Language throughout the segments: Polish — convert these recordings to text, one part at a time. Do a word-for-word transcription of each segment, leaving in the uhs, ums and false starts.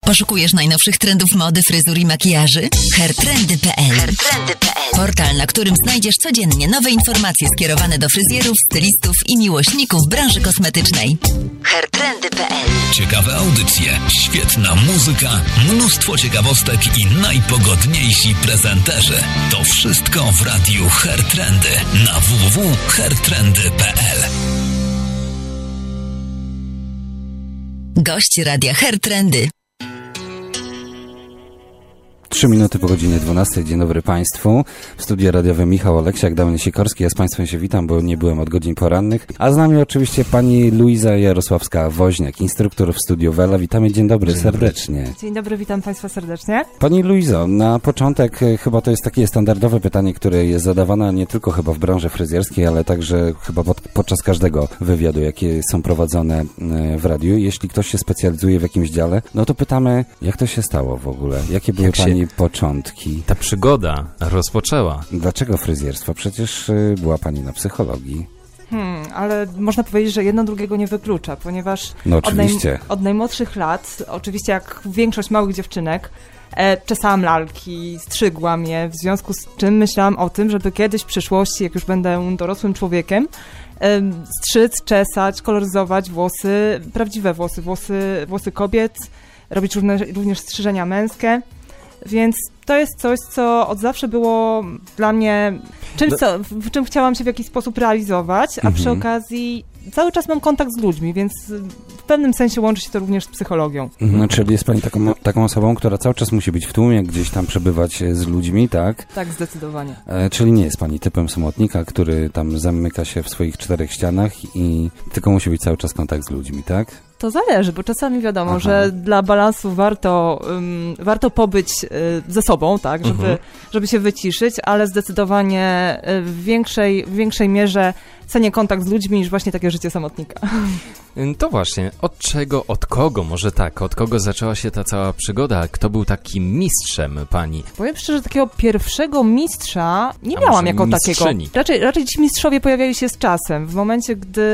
Poszukujesz najnowszych trendów mody, fryzur i makijaży? hairtrendy kropka p l hairtrendy kropka p l Portal, na którym znajdziesz codziennie nowe informacje skierowane do fryzjerów, stylistów i miłośników branży kosmetycznej. hairtrendy kropka p l Ciekawe audycje, świetna muzyka, mnóstwo ciekawostek i najpogodniejsi prezenterzy. To wszystko w radiu Hairtrendy na w w w kropka hairtrendy kropka p l. Gość radia Hairtrendy. Trzy minuty po godzinie dwunastej. Dzień dobry Państwu. W studiu radiowym Michał Oleksiak, Damian Sikorski. Ja z Państwem się witam, bo nie byłem od godzin porannych. A z nami oczywiście pani Luiza Jarosławska-Woźniak, instruktor w studiu Wella. Witamy, dzień dobry, dzień serdecznie. Dobry. Dzień dobry, witam Państwa serdecznie. Pani Luizo, na początek chyba to jest takie standardowe pytanie, które jest zadawane nie tylko chyba w branży fryzjerskiej, ale także chyba pod, podczas każdego wywiadu, jakie są prowadzone w radiu. Jeśli ktoś się specjalizuje w jakimś dziale, no to pytamy, jak to się stało w ogóle? Jakie były jak Pani początki? Ta przygoda rozpoczęła. Dlaczego fryzjerstwo? Przecież y, była Pani na psychologii. Hmm, ale można powiedzieć, że jedno drugiego nie wyklucza, ponieważ no, oczywiście. Od, naj, od najmłodszych lat, oczywiście jak większość małych dziewczynek, e, czesałam lalki, strzygłam je, w związku z czym myślałam o tym, żeby kiedyś w przyszłości, jak już będę dorosłym człowiekiem, e, strzyc, czesać, koloryzować włosy, prawdziwe włosy, włosy, włosy kobiet, robić różne, również strzyżenia męskie. Więc to jest coś, co od zawsze było dla mnie czymś, co, w czym chciałam się w jakiś sposób realizować, a mhm. przy okazji cały czas mam kontakt z ludźmi, więc w pewnym sensie łączy się to również z psychologią. Mhm, czyli jest Pani taką, taką osobą, która cały czas musi być w tłumie, gdzieś tam przebywać z ludźmi, tak? Tak, zdecydowanie. E, czyli nie jest Pani typem samotnika, który tam zamyka się w swoich czterech ścianach i tylko musi być cały czas kontakt z ludźmi, tak? To zależy, bo czasami wiadomo, Aha. że dla balansu warto, um, warto pobyć y, ze sobą, tak, żeby, mhm. żeby się wyciszyć, ale zdecydowanie y, w większej, w większej mierze cenię kontakt z ludźmi niż właśnie takie życie samotnika. To właśnie, od czego, od kogo, może tak, od kogo zaczęła się ta cała przygoda? Kto był takim mistrzem Pani? Powiem szczerze, takiego pierwszego mistrza nie A miałam jako mistrzyni. takiego. Raczej, raczej ci mistrzowie pojawiali się z czasem. W momencie, gdy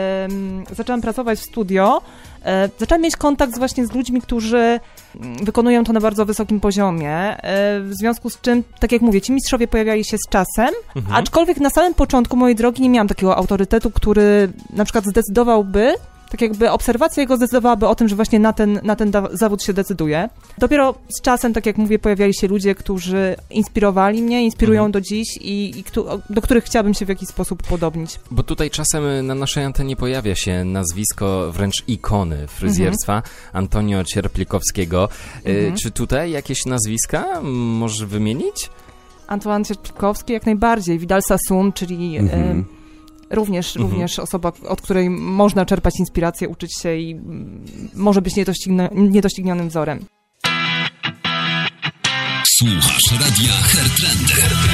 um, zaczęłam pracować w studio, E, zaczęłam mieć kontakt właśnie z ludźmi, którzy wykonują to na bardzo wysokim poziomie, e, w związku z czym, tak jak mówię, ci mistrzowie pojawiali się z czasem, mhm. aczkolwiek na samym początku mojej drogi nie miałam takiego autorytetu, który na przykład zdecydowałby, tak jakby obserwacja jego zdecydowałaby o tym, że właśnie na ten, na ten da- zawód się decyduje. Dopiero z czasem, tak jak mówię, pojawiali się ludzie, którzy inspirowali mnie, inspirują mhm. do dziś i, i kto, do których chciałabym się w jakiś sposób podobnić. Bo tutaj czasem na naszej antenie pojawia się nazwisko wręcz ikony fryzjerstwa, mhm. Antonio Cierplikowskiego. Mhm. Czy tutaj jakieś nazwiska możesz wymienić? Antoine Cierplikowski jak najbardziej. Vidal Sassoon, czyli... Mhm. Y- Również, mhm. również osoba, od której można czerpać inspirację, uczyć się i m, może być niedościgno, niedoścignionym wzorem. Słuchasz radia Hairtrendy.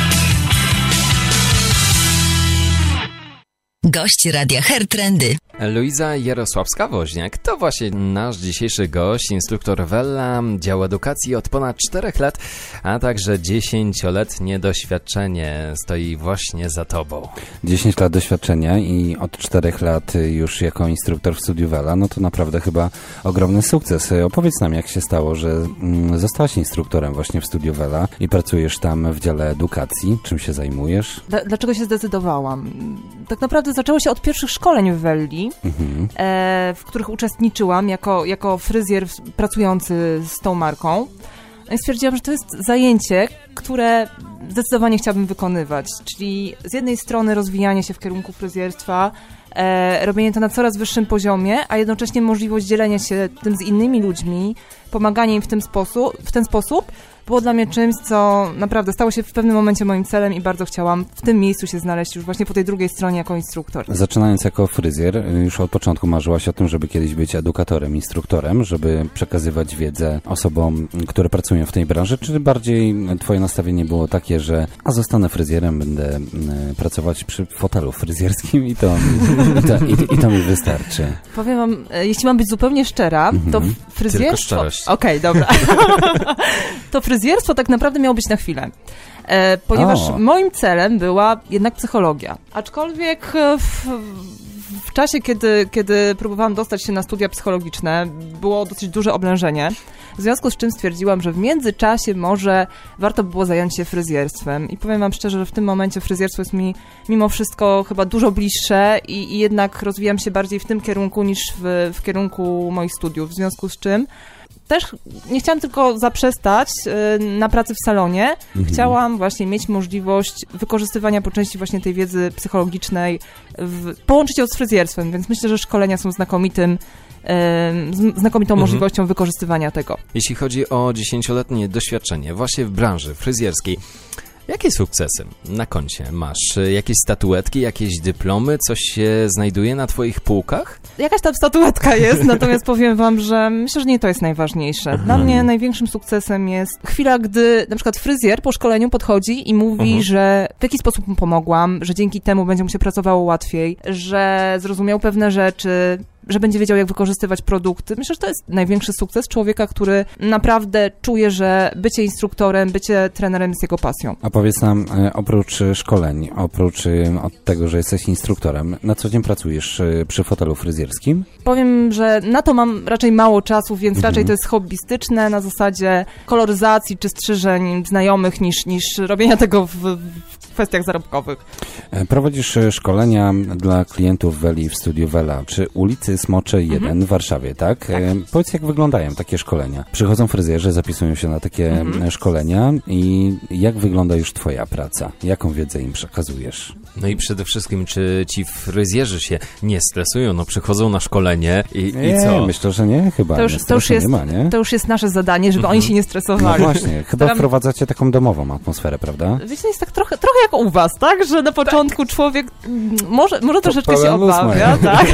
Gość radia Hairtrendy. Luiza Jarosławska-Woźniak to właśnie nasz dzisiejszy gość, instruktor Wella, dział edukacji od ponad czterech lat, a także dziesięcioletnie doświadczenie stoi właśnie za tobą. dziesięć lat doświadczenia i od czterech lat już jako instruktor w studiu Wella, no to naprawdę chyba ogromny sukces. Opowiedz nam, jak się stało, że mm, zostałaś instruktorem właśnie w studiu Wella i pracujesz tam w dziale edukacji. Czym się zajmujesz? D- dlaczego się zdecydowałam? Tak naprawdę zaczęło się od pierwszych szkoleń w Welli, mhm. e, w których uczestniczyłam jako, jako fryzjer pracujący z tą marką. I stwierdziłam, że to jest zajęcie, które zdecydowanie chciałabym wykonywać. Czyli z jednej strony rozwijanie się w kierunku fryzjerstwa, e, robienie to na coraz wyższym poziomie, a jednocześnie możliwość dzielenia się tym z innymi ludźmi, pomaganie im w, tym sposób, w ten sposób, było dla mnie czymś, co naprawdę stało się w pewnym momencie moim celem i bardzo chciałam w tym miejscu się znaleźć już właśnie po tej drugiej stronie jako instruktor. Zaczynając jako fryzjer, już od początku marzyłaś o tym, żeby kiedyś być edukatorem, instruktorem, żeby przekazywać wiedzę osobom, które pracują w tej branży, czy bardziej twoje nastawienie było takie, że a zostanę fryzjerem, będę y, pracować przy fotelu fryzjerskim i to, i to, i, i to mi wystarczy. Powiem wam, jeśli mam być zupełnie szczera, mm-hmm. to fryzjerstwo... Okej, okay, dobra. To fryzjerstwo tak naprawdę miało być na chwilę, e, ponieważ o. moim celem była jednak psychologia. Aczkolwiek w, w czasie, kiedy, kiedy próbowałam dostać się na studia psychologiczne, było dosyć duże oblężenie, w związku z czym stwierdziłam, że w międzyczasie może warto by było zająć się fryzjerstwem. I powiem wam szczerze, że w tym momencie fryzjerstwo jest mi mimo wszystko chyba dużo bliższe i, i jednak rozwijam się bardziej w tym kierunku niż w, w kierunku moich studiów, w związku z czym też nie chciałam tylko zaprzestać y, na pracy w salonie. Mhm. Chciałam właśnie mieć możliwość wykorzystywania po części właśnie tej wiedzy psychologicznej, w, połączyć ją z fryzjerstwem, więc myślę, że szkolenia są znakomitym, y, znakomitą mhm. możliwością wykorzystywania tego. Jeśli chodzi o dziesięcioletnie doświadczenie właśnie w branży fryzjerskiej, jakie sukcesy na koncie masz? Jakieś statuetki, jakieś dyplomy? Coś się znajduje na twoich półkach? Jakaś tam statuetka jest, natomiast powiem wam, że myślę, że nie to jest najważniejsze. Dla mnie największym sukcesem jest chwila, gdy na przykład fryzjer po szkoleniu podchodzi i mówi, uh-huh. że w jakiś sposób mu pomogłam, że dzięki temu będzie mu się pracowało łatwiej, że zrozumiał pewne rzeczy, że będzie wiedział, jak wykorzystywać produkty. Myślę, że to jest największy sukces człowieka, który naprawdę czuje, że bycie instruktorem, bycie trenerem jest jego pasją. A powiedz nam, oprócz szkoleń, oprócz od tego, że jesteś instruktorem, na co dzień pracujesz przy fotelu fryzjerskim? Powiem, że na to mam raczej mało czasu, więc mhm. raczej to jest hobbystyczne, na zasadzie koloryzacji czy strzyżeń znajomych, niż, niż robienia tego w, w kwestiach zarobkowych. Prowadzisz szkolenia dla klientów Weli w studiu Wela przy ulicy Smoczej jeden mhm. w Warszawie, tak? tak? Powiedz, jak wyglądają takie szkolenia? Przychodzą fryzjerzy, zapisują się na takie mhm. szkolenia i jak wygląda już twoja praca? Jaką wiedzę im przekazujesz? No i przede wszystkim, czy ci fryzjerzy się nie stresują? No przychodzą na szkolenie i, nie, i co? Myślę, że nie, chyba. To już, nie, to już jest, nie ma, nie? To już jest nasze zadanie, żeby mhm. oni się nie stresowali. No właśnie, chyba Staram... wprowadzacie taką domową atmosferę, prawda? Wiecie, jest tak trochę, trochę jak u was, tak? Że na początku tak. człowiek może, może to troszeczkę się obawia, tak?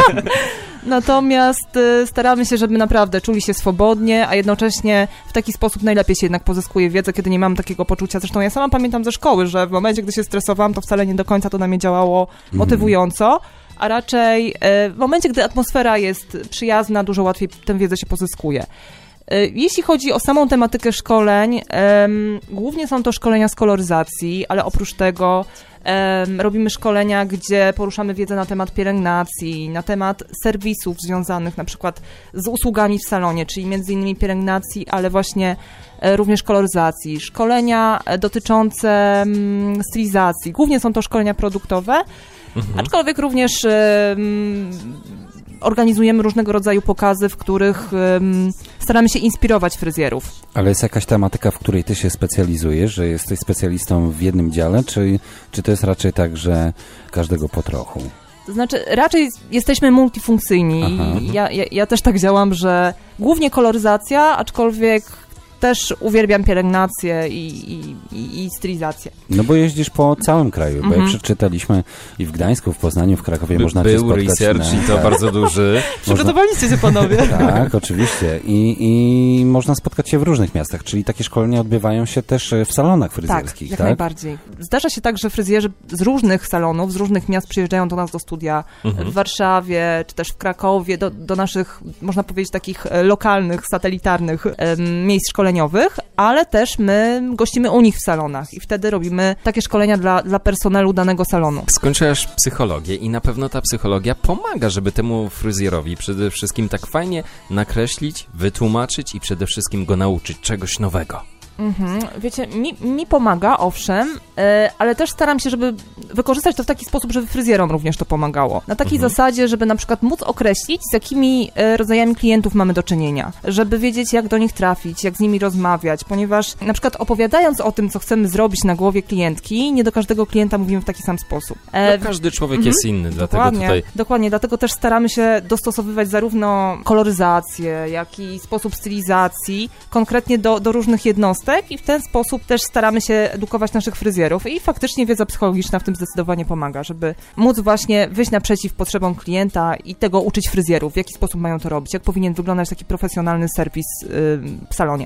Natomiast y, staramy się, żeby naprawdę czuli się swobodnie, a jednocześnie w taki sposób najlepiej się jednak pozyskuje wiedzę, kiedy nie mam takiego poczucia. Zresztą ja sama pamiętam ze szkoły, że w momencie, gdy się stresowałam, to wcale nie do końca to na mnie działało motywująco, a raczej y, w momencie, gdy atmosfera jest przyjazna, dużo łatwiej tę wiedzę się pozyskuje. Jeśli chodzi o samą tematykę szkoleń, um, głównie są to szkolenia z koloryzacji, ale oprócz tego um, robimy szkolenia, gdzie poruszamy wiedzę na temat pielęgnacji, na temat serwisów związanych na przykład z usługami w salonie, czyli między innymi pielęgnacji, ale właśnie e, również koloryzacji. Szkolenia dotyczące um, stylizacji, głównie są to szkolenia produktowe, mhm. aczkolwiek również um, organizujemy różnego rodzaju pokazy, w których um, staramy się inspirować fryzjerów. Ale jest jakaś tematyka, w której ty się specjalizujesz, że jesteś specjalistą w jednym dziale, czy, czy to jest raczej tak, że każdego po trochu? To znaczy, raczej jesteśmy multifunkcyjni. Ja, ja, ja też tak działam, że głównie koloryzacja, aczkolwiek też uwielbiam pielęgnację i, i, i, i stylizację. No bo jeździsz po całym kraju, bo mm-hmm. jak przeczytaliśmy i w Gdańsku, w Poznaniu, w Krakowie By, można cię spotkać. Był research na, i to tak. bardzo duży. Przygotowaliście się panowie. Tak, oczywiście. I, I można spotkać się w różnych miastach, czyli takie szkolenia odbywają się też w salonach fryzjerskich, tak? Jak tak? najbardziej. Zdarza się tak, że fryzjerzy z różnych salonów, z różnych miast przyjeżdżają do nas do studia mm-hmm. w Warszawie, czy też w Krakowie, do, do naszych, można powiedzieć, takich lokalnych, satelitarnych um, miejsc szkoleniowych, ale też my gościmy u nich w salonach i wtedy robimy takie szkolenia dla, dla personelu danego salonu. Skończyłaś psychologię i na pewno ta psychologia pomaga, żeby temu fryzjerowi przede wszystkim tak fajnie nakreślić, wytłumaczyć i przede wszystkim go nauczyć czegoś nowego. Mhm. Wiecie, mi, mi pomaga, owszem, yy, ale też staram się, żeby wykorzystać to w taki sposób, żeby fryzjerom również to pomagało. Na takiej mhm. zasadzie, żeby na przykład móc określić, z jakimi yy, rodzajami klientów mamy do czynienia, żeby wiedzieć, jak do nich trafić, jak z nimi rozmawiać, ponieważ na przykład opowiadając o tym, co chcemy zrobić na głowie klientki, nie do każdego klienta mówimy w taki sam sposób. E, no, każdy człowiek mhm. jest inny, dlatego dokładnie, tutaj... Dokładnie, dlatego też staramy się dostosowywać zarówno koloryzację, jak i sposób stylizacji konkretnie do, do różnych jednostek, i w ten sposób też staramy się edukować naszych fryzjerów i faktycznie wiedza psychologiczna w tym zdecydowanie pomaga, żeby móc właśnie wyjść naprzeciw potrzebom klienta i tego uczyć fryzjerów, w jaki sposób mają to robić, jak powinien wyglądać taki profesjonalny serwis yy, w salonie.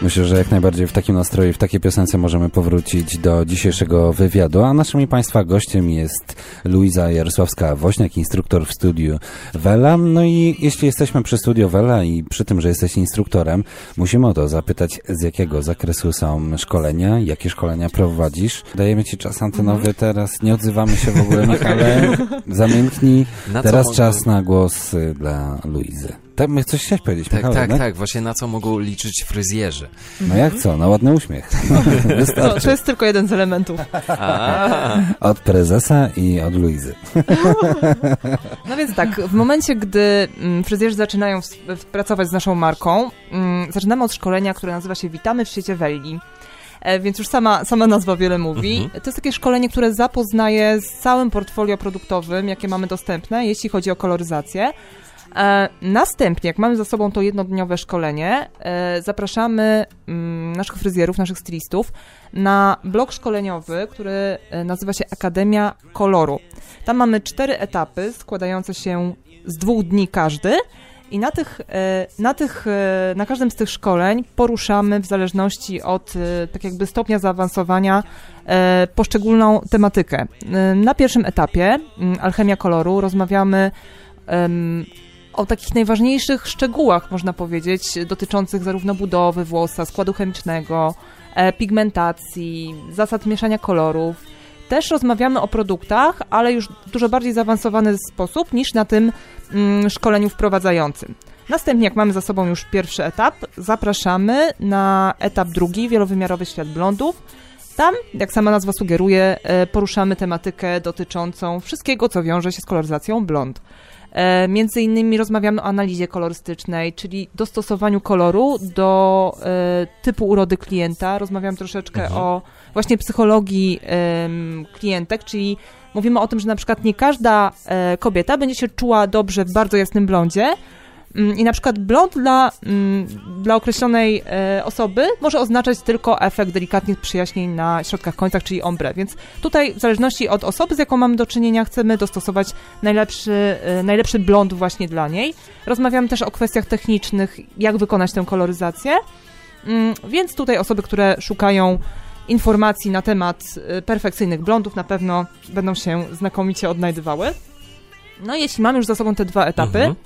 Myślę, że jak najbardziej w takim nastroju, w takiej piosence możemy powrócić do dzisiejszego wywiadu, a naszym i Państwa gościem jest Luiza Jarosławska-Woźniak, instruktor w studiu Wella. No i jeśli jesteśmy przy studiu Wella i przy tym, że jesteś instruktorem, musimy o to zapytać, z jakiego zakresu są szkolenia, jakie szkolenia prowadzisz. Dajemy Ci czas antenowy mm-hmm. teraz, nie odzywamy się w ogóle, Michale, zamilknij. Na teraz czas mogą... na głos dla Luizy. Tak, coś chciałeś powiedzieć, tak, Michał, tak, tak? tak, właśnie na co mogą liczyć fryzjerzy. No jak co? Na ładny uśmiech. No, to jest tylko jeden z elementów. A. Od prezesa i od Luizy. No więc tak, w momencie, gdy fryzjerzy zaczynają pracować z naszą marką, zaczynamy od szkolenia, które nazywa się Witamy w świecie Welli. Więc już sama, sama nazwa wiele mówi. Mhm. To jest takie szkolenie, które zapoznaje z całym portfolio produktowym, jakie mamy dostępne, jeśli chodzi o koloryzację. E, następnie, jak mamy za sobą to jednodniowe szkolenie, e, zapraszamy mm, naszych fryzjerów, naszych stylistów na blok szkoleniowy, który e, nazywa się Akademia Koloru. Tam mamy cztery etapy składające się z dwóch dni każdy i na tych, e, na tych, e, na każdym z tych szkoleń poruszamy w zależności od e, tak jakby stopnia zaawansowania e, poszczególną tematykę. E, na pierwszym etapie m, Alchemia Koloru rozmawiamy em, o takich najważniejszych szczegółach, można powiedzieć, dotyczących zarówno budowy włosa, składu chemicznego, e, pigmentacji, zasad mieszania kolorów. Też rozmawiamy o produktach, ale już w dużo bardziej zaawansowany sposób niż na tym mm, szkoleniu wprowadzającym. Następnie, jak mamy za sobą już pierwszy etap, zapraszamy na etap drugi, wielowymiarowy świat blondów. Tam, jak sama nazwa sugeruje, e, poruszamy tematykę dotyczącą wszystkiego, co wiąże się z koloryzacją blond. E, między innymi rozmawiamy o analizie kolorystycznej, czyli dostosowaniu koloru do e, typu urody klienta. Rozmawiam troszeczkę mhm. o właśnie psychologii e, klientek, czyli mówimy o tym, że na przykład nie każda e, kobieta będzie się czuła dobrze w bardzo jasnym blondzie, i na przykład blond dla, dla określonej e, osoby może oznaczać tylko efekt delikatnych przyjaśnień na środkach końcach, czyli ombre. Więc tutaj w zależności od osoby, z jaką mamy do czynienia, chcemy dostosować najlepszy, e, najlepszy blond właśnie dla niej. Rozmawiamy też o kwestiach technicznych, jak wykonać tę koloryzację. Mm, więc tutaj osoby, które szukają informacji na temat perfekcyjnych blondów, na pewno będą się znakomicie odnajdywały. No jeśli mamy już za sobą te dwa etapy, mhm.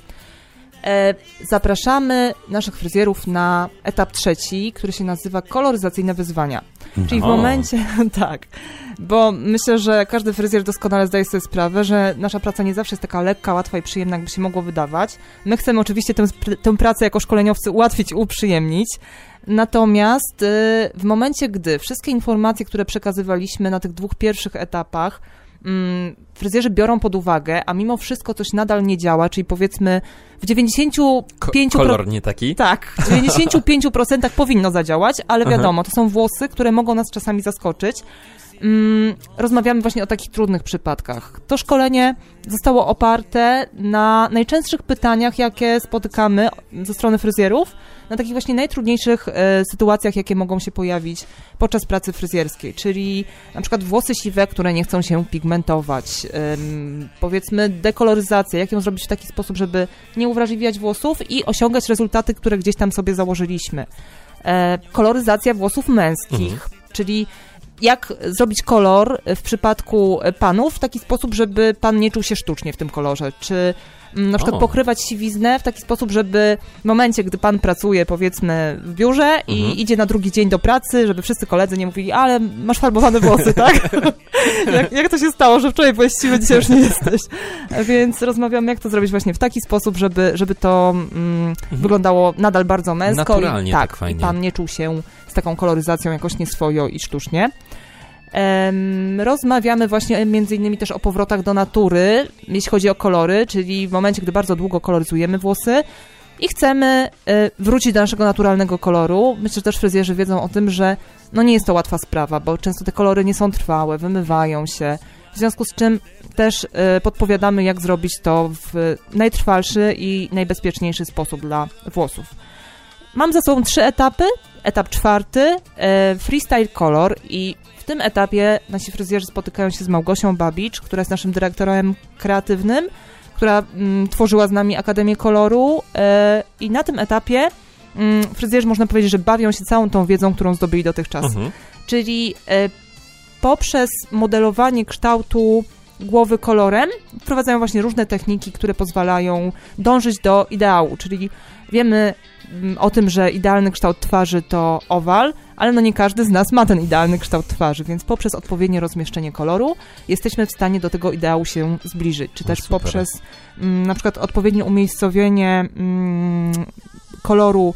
E, zapraszamy naszych fryzjerów na etap trzeci, który się nazywa koloryzacyjne wyzwania. Czyli w o. momencie, tak, bo myślę, że każdy fryzjer doskonale zdaje sobie sprawę, że nasza praca nie zawsze jest taka lekka, łatwa i przyjemna, jakby się mogło wydawać. My chcemy oczywiście tę, tę pracę jako szkoleniowcy ułatwić, uprzyjemnić. Natomiast y, w momencie, gdy wszystkie informacje, które przekazywaliśmy na tych dwóch pierwszych etapach, fryzjerzy biorą pod uwagę, a mimo wszystko coś nadal nie działa, czyli powiedzmy w dziewięćdziesięciu pięciu procentach... Kolor nie taki? Tak, w dziewięćdziesięciu pięciu procentach powinno zadziałać, ale wiadomo, to są włosy, które mogą nas czasami zaskoczyć. Mm, rozmawiamy właśnie o takich trudnych przypadkach. To szkolenie zostało oparte na najczęstszych pytaniach, jakie spotykamy ze strony fryzjerów, na takich właśnie najtrudniejszych e, sytuacjach, jakie mogą się pojawić podczas pracy fryzjerskiej, czyli na przykład włosy siwe, które nie chcą się pigmentować, ym, powiedzmy dekoloryzację, jak ją zrobić w taki sposób, żeby nie uwrażliwiać włosów i osiągać rezultaty, które gdzieś tam sobie założyliśmy. E, koloryzacja włosów męskich, mhm. czyli jak zrobić kolor w przypadku panów w taki sposób, żeby pan nie czuł się sztucznie w tym kolorze, czy na przykład o. pokrywać siwiznę w taki sposób, żeby w momencie, gdy pan pracuje, powiedzmy, w biurze mhm. i idzie na drugi dzień do pracy, żeby wszyscy koledzy nie mówili, ale masz farbowane włosy, tak? jak, jak to się stało, że wczoraj byłeś siwy, dzisiaj już nie jesteś? Więc rozmawiamy, jak to zrobić właśnie w taki sposób, żeby, żeby to mm, mhm. wyglądało nadal bardzo męsko. Naturalnie, i, tak, tak fajnie. I pan nie czuł się z taką koloryzacją jakoś nieswojo i sztucznie. Um, rozmawiamy właśnie między innymi też o powrotach do natury, jeśli chodzi o kolory, czyli w momencie, gdy bardzo długo koloryzujemy włosy i chcemy y, wrócić do naszego naturalnego koloru. Myślę, że też fryzjerzy wiedzą o tym, że no nie jest to łatwa sprawa, bo często te kolory nie są trwałe, wymywają się, w związku z czym też y, podpowiadamy, jak zrobić to w najtrwalszy i najbezpieczniejszy sposób dla włosów. Mam za sobą trzy etapy. Etap czwarty, y, freestyle color, i w tym etapie nasi fryzjerzy spotykają się z Małgosią Babicz, która jest naszym dyrektorem kreatywnym, która mm, tworzyła z nami Akademię Koloru, yy, i na tym etapie fryzjerzy, można powiedzieć, że bawią się całą tą wiedzą, którą zdobyli dotychczas. Mhm. Czyli e, poprzez modelowanie kształtu głowy kolorem wprowadzają właśnie różne techniki, które pozwalają dążyć do ideału, czyli wiemy o tym, że idealny kształt twarzy to owal, ale no nie każdy z nas ma ten idealny kształt twarzy, więc poprzez odpowiednie rozmieszczenie koloru jesteśmy w stanie do tego ideału się zbliżyć, czy też Super. poprzez m, na przykład odpowiednie umiejscowienie m, koloru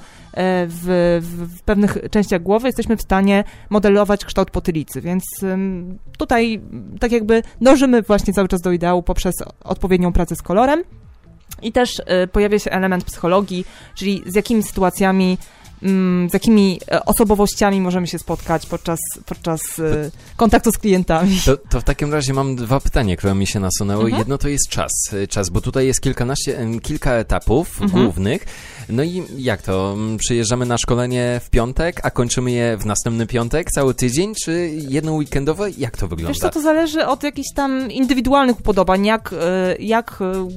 W, w, w pewnych częściach głowy jesteśmy w stanie modelować kształt potylicy, więc ym, tutaj tak jakby dążymy właśnie cały czas do ideału poprzez odpowiednią pracę z kolorem i też y, pojawia się element psychologii, czyli z jakimi sytuacjami, ym, z jakimi osobowościami możemy się spotkać podczas, podczas y, kontaktu z klientami. To, to w takim razie mam dwa pytania, które mi się nasunęły. Mhm. Jedno to jest czas, czas, bo tutaj jest kilkanaście, kilka etapów mhm. głównych. No i jak to? Przyjeżdżamy na szkolenie w piątek, a kończymy je w następny piątek, cały tydzień, czy jedno weekendowe? Jak to wygląda? Wiesz co, to zależy od jakichś tam indywidualnych upodobań, jak, jak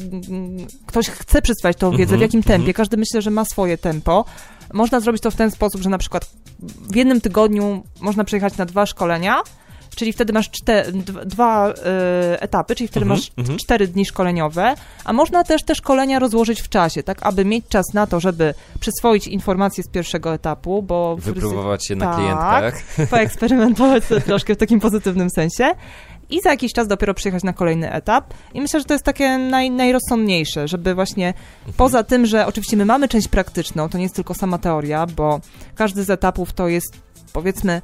ktoś chce przedstawiać tą wiedzę, mm-hmm, w jakim tempie. Mm-hmm. Każdy myślę, że ma swoje tempo. Można zrobić to w ten sposób, że na przykład w jednym tygodniu można przejechać na dwa szkolenia, czyli wtedy masz czte, dwa y, etapy, czyli wtedy mm-hmm, masz mm-hmm. cztery dni szkoleniowe, a można też te szkolenia rozłożyć w czasie, tak, aby mieć czas na to, żeby przyswoić informacje z pierwszego etapu, bo... Wypróbować się na tak, klientkach. Poeksperymentować sobie troszkę w takim pozytywnym sensie i za jakiś czas dopiero przyjechać na kolejny etap. I myślę, że to jest takie naj, najrozsądniejsze, żeby właśnie mhm. poza tym, że oczywiście my mamy część praktyczną, to nie jest tylko sama teoria, bo każdy z etapów to jest, powiedzmy,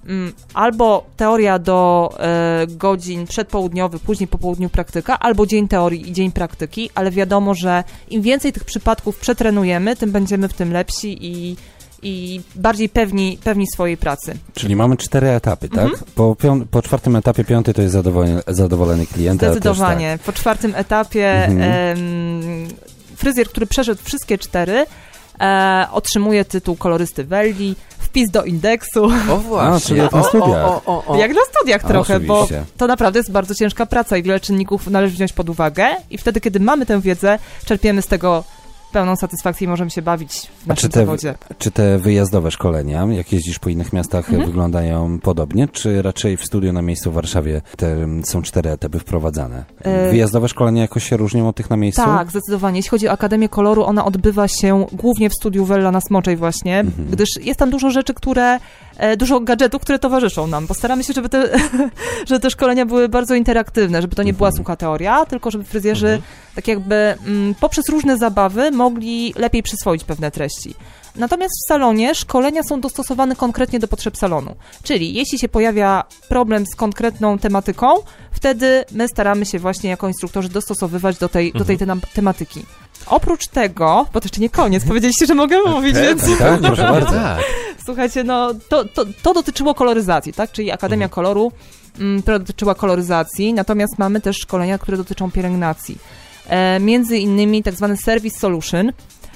albo teoria do e, godzin przedpołudniowych, później po południu praktyka, albo dzień teorii i dzień praktyki, ale wiadomo, że im więcej tych przypadków przetrenujemy, tym będziemy w tym lepsi i, i bardziej pewni, pewni swojej pracy. Czyli mamy cztery etapy, tak? Mhm. Po, pią- po czwartym etapie, piąty to jest zadowolony, zadowolony klient. Zdecydowanie. Tak. Po czwartym etapie mhm. em, fryzjer, który przeszedł wszystkie cztery, e, otrzymuje tytuł kolorysty Welli, wpis do indeksu. O właśnie. A, czyli na studiach. O, o, o, o. Jak na studiach A, trochę, oczywiście. bo to naprawdę jest bardzo ciężka praca i wiele czynników należy wziąć pod uwagę i wtedy, kiedy mamy tę wiedzę, czerpiemy z tego pełną satysfakcję i możemy się bawić w naszym czy te, zawodzie. Czy te wyjazdowe szkolenia, jak jeździsz po innych miastach, mhm. wyglądają podobnie, czy raczej w studiu na miejscu w Warszawie te są cztery etapy wprowadzane? Wyjazdowe szkolenia jakoś się różnią od tych na miejscu? Tak, zdecydowanie. Jeśli chodzi o Akademię Koloru, ona odbywa się głównie w studiu Wella na Smoczej właśnie, mhm. gdyż jest tam dużo rzeczy, które, dużo gadżetów, które towarzyszą nam, bo staramy się, żeby te, żeby te szkolenia były bardzo interaktywne, żeby to nie mhm. była sucha teoria, tylko żeby fryzjerzy mhm. tak jakby m, poprzez różne zabawy mogli lepiej przyswoić pewne treści. Natomiast w salonie szkolenia są dostosowane konkretnie do potrzeb salonu. Czyli jeśli się pojawia problem z konkretną tematyką, wtedy my staramy się właśnie jako instruktorzy dostosowywać do tej, mhm. do tej te- tematyki. Oprócz tego, bo to jeszcze nie koniec, powiedzieliście, że mogę mówić, tak, więc... Tak, proszę bardzo. Słuchajcie, no to, to, to dotyczyło koloryzacji, tak? Czyli Akademia mhm. Koloru, m, która dotyczyła koloryzacji, natomiast mamy też szkolenia, które dotyczą pielęgnacji. E, między innymi tak zwany Service Solution, e,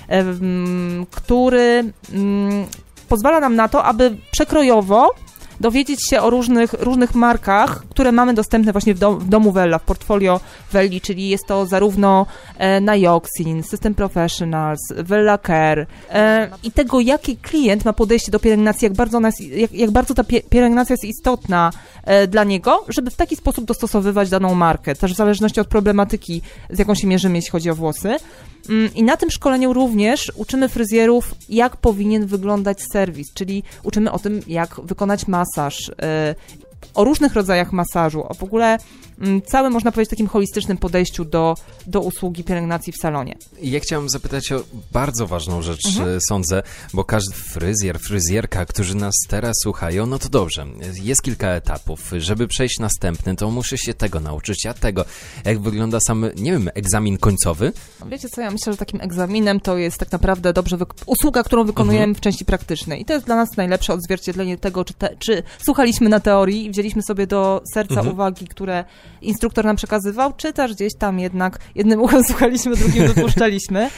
m, który m, pozwala nam na to, aby przekrojowo dowiedzieć się o różnych, różnych markach, które mamy dostępne właśnie w, dom, w domu Wella, w portfolio Welli, czyli jest to zarówno e, Nioxin, System Professionals, Wella Care e, i tego, jaki klient ma podejście do pielęgnacji, jak bardzo, ona jest, jak, jak bardzo ta pie, pielęgnacja jest istotna e, dla niego, żeby w taki sposób dostosowywać daną markę, też w zależności od problematyki, z jaką się mierzymy, jeśli chodzi o włosy. I na tym szkoleniu również uczymy fryzjerów, jak powinien wyglądać serwis, czyli uczymy o tym, jak wykonać masaż, o różnych rodzajach masażu, o w ogóle całym, można powiedzieć, takim holistycznym podejściu do, do usługi pielęgnacji w salonie. Ja chciałem zapytać o bardzo ważną rzecz, mhm. sądzę, bo każdy fryzjer, fryzjerka, którzy nas teraz słuchają, no to dobrze, jest kilka etapów. Żeby przejść następny, to muszę się tego nauczyć, a tego, jak wygląda sam, nie wiem, egzamin końcowy? Wiecie co, ja myślę, że takim egzaminem to jest tak naprawdę dobrze wyk- usługa, którą wykonujemy mhm. w części praktycznej. I to jest dla nas najlepsze odzwierciedlenie tego, czy, te, czy słuchaliśmy na teorii i wzięliśmy sobie do serca mhm. uwagi, które instruktor nam przekazywał, czy też gdzieś tam jednak jednym uchem słuchaliśmy, drugim wypuszczaliśmy.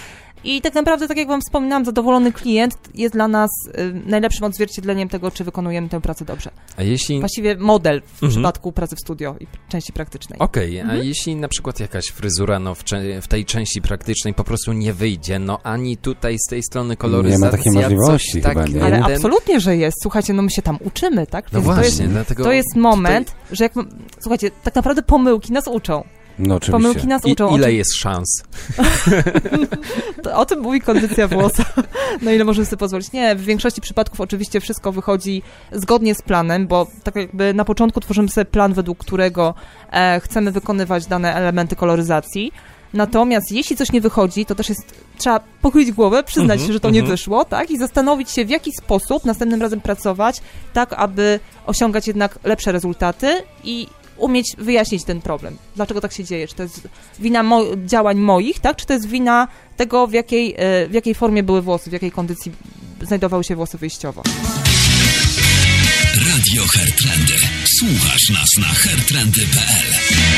I tak naprawdę, tak jak wam wspominałam, zadowolony klient jest dla nas y, najlepszym odzwierciedleniem tego, czy wykonujemy tę pracę dobrze. A jeśli... Właściwie model w mhm. przypadku pracy w studio i części praktycznej. Okej, okay, mhm. a jeśli na przykład jakaś fryzura no, w, w tej części praktycznej po prostu nie wyjdzie, no ani tutaj z tej strony koloryzacja... Nie ma takiej możliwości tak, chyba, nie? Ale absolutnie, że jest. Słuchajcie, no my się tam uczymy, tak? No Więc właśnie, to jest, dlatego... To jest moment, tutaj... że jak... Słuchajcie, tak naprawdę pomyłki nas uczą. No oczywiście. Pomyłki nas uczą. I ile czym... jest szans? to, o tym mówi kondycja włosa. No ile możemy sobie pozwolić? Nie, w większości przypadków oczywiście wszystko wychodzi zgodnie z planem, bo tak jakby na początku tworzymy sobie plan, według którego e, chcemy wykonywać dane elementy koloryzacji. Natomiast jeśli coś nie wychodzi, to też jest, trzeba pochylić głowę, przyznać mm-hmm, się, że to nie mm-hmm. wyszło, tak? I zastanowić się, w jaki sposób następnym razem pracować, tak aby osiągać jednak lepsze rezultaty i umieć wyjaśnić ten problem. Dlaczego tak się dzieje? Czy to jest wina mo- działań moich, tak? Czy to jest wina tego, w jakiej, w jakiej formie były włosy, w jakiej kondycji znajdowały się włosy wyjściowo. Radio Hairtrendy. Słuchasz nas na hairtrendy kropka p l.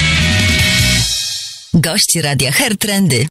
Gość Radia Hairtrendy.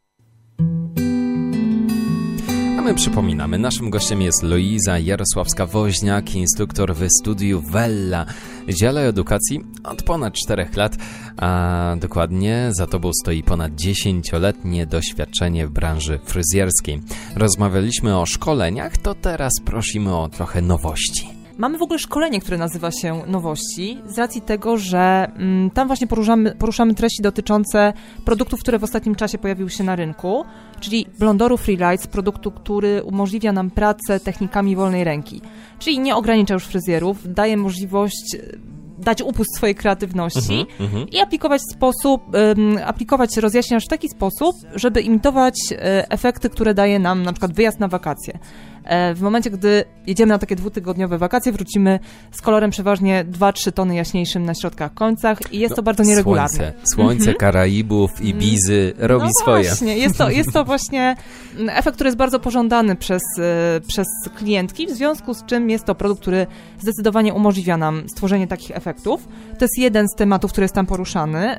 A my przypominamy, naszym gościem jest Luiza Jarosławska-Woźniak, instruktor w studiu Wella w Dziale Edukacji od ponad czterech lat, a dokładnie za tobą stoi ponad dziesięcioletnie doświadczenie w branży fryzjerskiej. Rozmawialiśmy o szkoleniach, to teraz prosimy o trochę nowości. Mamy w ogóle szkolenie, które nazywa się Nowości, z racji tego, że mm, tam właśnie poruszamy, poruszamy treści dotyczące produktów, które w ostatnim czasie pojawiły się na rynku, czyli Blondoru Freelights, produktu, który umożliwia nam pracę technikami wolnej ręki, czyli nie ogranicza już fryzjerów, daje możliwość dać upust swojej kreatywności mm-hmm, i aplikować sposób, um, aplikować rozjaśniacz w taki sposób, żeby imitować e, efekty, które daje nam na przykład wyjazd na wakacje. W momencie, gdy jedziemy na takie dwutygodniowe wakacje, wrócimy z kolorem przeważnie dwa trzy tony jaśniejszym na środkach, końcach i jest no, to bardzo nieregularne. Słońce, słońce mm-hmm. Karaibów, Ibizy robi no swoje. Właśnie, jest to, jest to właśnie efekt, który jest bardzo pożądany przez, przez klientki, w związku z czym jest to produkt, który zdecydowanie umożliwia nam stworzenie takich efektów. To jest jeden z tematów, który jest tam poruszany.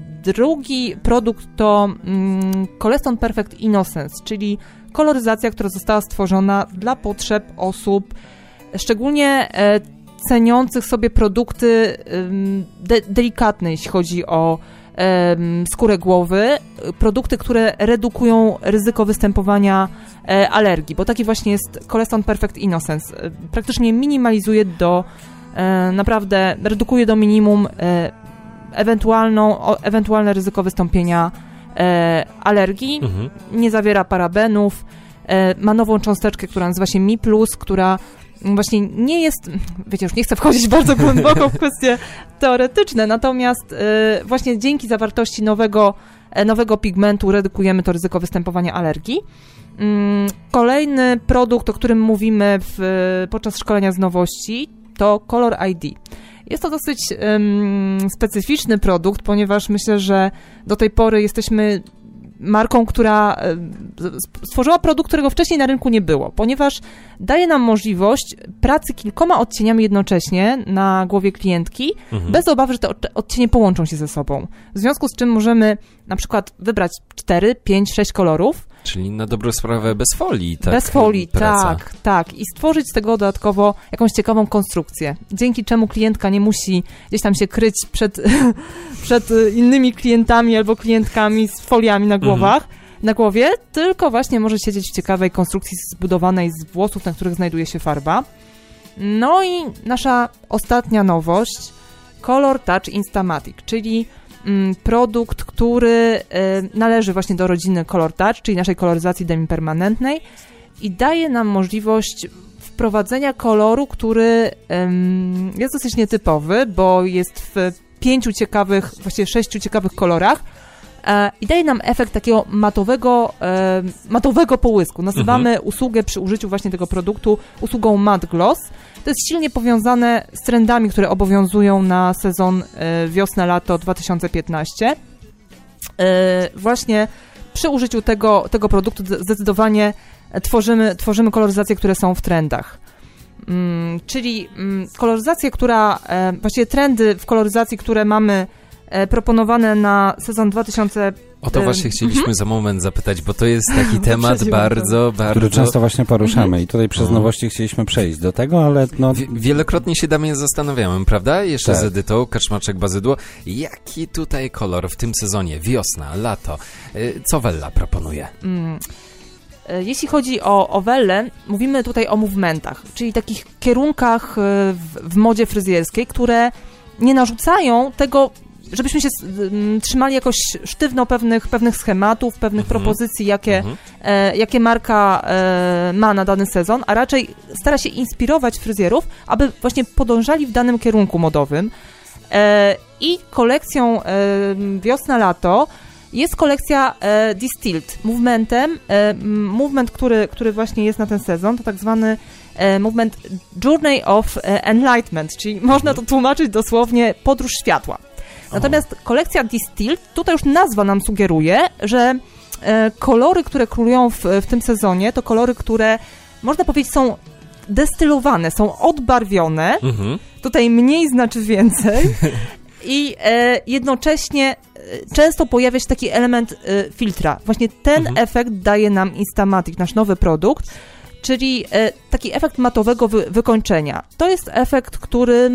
Drugi produkt to mm, Coleston Perfect Innocence, czyli koloryzacja, która została stworzona dla potrzeb osób szczególnie e, ceniących sobie produkty de, delikatne, jeśli chodzi o e, skórę głowy, produkty, które redukują ryzyko występowania e, alergii, bo taki właśnie jest Coleston Perfect Innocence. E, praktycznie minimalizuje do, e, naprawdę redukuje do minimum e, ewentualną, o, ewentualne ryzyko wystąpienia E, alergii, mhm. nie zawiera parabenów, e, ma nową cząsteczkę, która nazywa się Mi Plus, która właśnie nie jest, wiecie, już nie chcę wchodzić bardzo głęboko w kwestie teoretyczne, natomiast e, właśnie dzięki zawartości nowego, e, nowego pigmentu redukujemy to ryzyko występowania alergii. Mm, kolejny produkt, o którym mówimy w, podczas szkolenia z nowości, to Color I D. Jest to dosyć um, specyficzny produkt, ponieważ myślę, że do tej pory jesteśmy marką, która stworzyła produkt, którego wcześniej na rynku nie było, ponieważ daje nam możliwość pracy kilkoma odcieniami jednocześnie na głowie klientki, mhm. bez obawy, że te odcienie połączą się ze sobą. W związku z czym możemy na przykład wybrać cztery, pięć, sześć kolorów. Czyli na dobrą sprawę bez folii. Tak, bez folii, praca. tak, tak. I stworzyć z tego dodatkowo jakąś ciekawą konstrukcję, dzięki czemu klientka nie musi gdzieś tam się kryć przed, przed innymi klientami albo klientkami z foliami na głowach, mhm. na głowie, tylko właśnie może siedzieć w ciekawej konstrukcji zbudowanej z włosów, na których znajduje się farba. No i nasza ostatnia nowość, Color Touch Instamatic, czyli produkt, który należy właśnie do rodziny Color Touch, czyli naszej koloryzacji demipermanentnej i daje nam możliwość wprowadzenia koloru, który jest dosyć nietypowy, bo jest w pięciu ciekawych, właściwie sześciu ciekawych kolorach i daje nam efekt takiego matowego, matowego połysku. Nazywamy mhm. usługę przy użyciu właśnie tego produktu usługą Matte Gloss. To jest silnie powiązane z trendami, które obowiązują na sezon wiosna-lato dwa tysiące piętnaście. Właśnie przy użyciu tego, tego produktu zdecydowanie tworzymy, tworzymy koloryzacje, które są w trendach. Czyli koloryzacje, która, właściwie trendy w koloryzacji, które mamy e, proponowane na sezon dwa tysiące... O to właśnie chcieliśmy mm-hmm. za moment zapytać, bo to jest taki temat bardzo, bardzo... Który często właśnie poruszamy mm-hmm. i tutaj przez nowości chcieliśmy przejść do tego, ale no... Wie, wielokrotnie się Damian zastanawiamy, prawda? Jeszcze tak. z Edytą, Kaczmarczyk-Bazydło. Jaki tutaj kolor w tym sezonie? Wiosna, lato. Co Wella proponuje? Mm. Jeśli chodzi o, o Wellę, mówimy tutaj o movementach, czyli takich kierunkach w, w modzie fryzjerskiej, które nie narzucają tego, żebyśmy się trzymali jakoś sztywno pewnych, pewnych schematów, pewnych mhm. propozycji, jakie, mhm. e, jakie marka e, ma na dany sezon, a raczej stara się inspirować fryzjerów, aby właśnie podążali w danym kierunku modowym. E, I kolekcją e, wiosna-lato jest kolekcja e, Distilled. Movementem, e, movement, który, który właśnie jest na ten sezon, to tak zwany e, movement Journey of Enlightenment, czyli mhm. można to tłumaczyć dosłownie podróż światła. Natomiast kolekcja Distilled, tutaj już nazwa nam sugeruje, że e, kolory, które królują w, w tym sezonie, to kolory, które można powiedzieć są destylowane, są odbarwione. Mhm. Tutaj mniej znaczy więcej. I e, jednocześnie e, często pojawia się taki element e, filtra. Właśnie ten mhm. efekt daje nam Instamatic, nasz nowy produkt, czyli e, taki efekt matowego wy, wykończenia. To jest efekt, którym...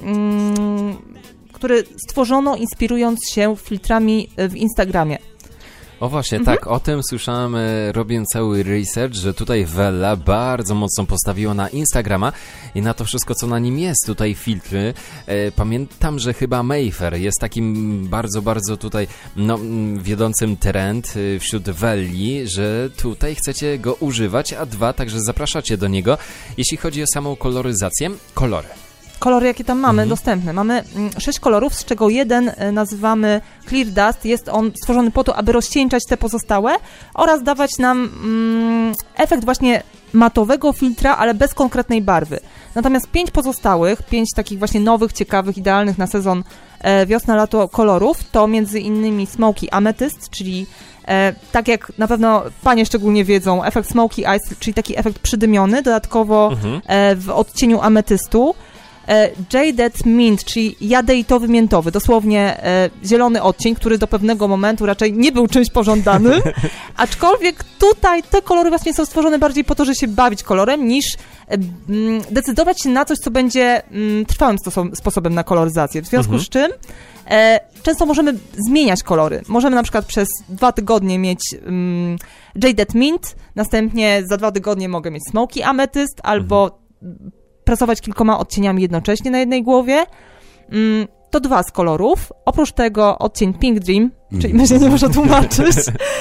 Mm, który stworzono inspirując się filtrami w Instagramie. O właśnie, mhm. tak, o tym słyszałem, robiąc cały research, że tutaj Wella bardzo mocno postawiła na Instagrama i na to wszystko, co na nim jest, tutaj filtry. Pamiętam, że chyba Mayfair jest takim bardzo, bardzo tutaj no, wiodącym trend wśród Welli, że tutaj chcecie go używać, a dwa, także zapraszacie do niego. Jeśli chodzi o samą koloryzację, kolory. Kolory, jakie tam mamy, mhm. dostępne. Mamy sześć kolorów, z czego jeden nazywamy Clear Dust. Jest on stworzony po to, aby rozcieńczać te pozostałe oraz dawać nam mm, efekt właśnie matowego filtra, ale bez konkretnej barwy. Natomiast pięć pozostałych, pięć takich właśnie nowych, ciekawych, idealnych na sezon e, wiosna-lato kolorów, to między innymi Smoky Amethyst, czyli e, tak jak na pewno panie szczególnie wiedzą, efekt Smoky Eyes, czyli taki efekt przydymiony, dodatkowo mhm. e, w odcieniu ametystu. Jaded Mint, czyli jadeitowy miętowy, dosłownie e, zielony odcień, który do pewnego momentu raczej nie był czymś pożądanym, aczkolwiek tutaj te kolory właśnie są stworzone bardziej po to, żeby się bawić kolorem, niż e, m, decydować się na coś, co będzie m, trwałym stoso- sposobem na koloryzację, w związku mhm. z czym e, często możemy zmieniać kolory. Możemy na przykład przez dwa tygodnie mieć m, Jaded Mint, następnie za dwa tygodnie mogę mieć Smoky Amethyst, albo mhm. pracować kilkoma odcieniami jednocześnie na jednej głowie. To dwa z kolorów. Oprócz tego odcień Pink Dream, czyli myślę, nie muszę tłumaczyć.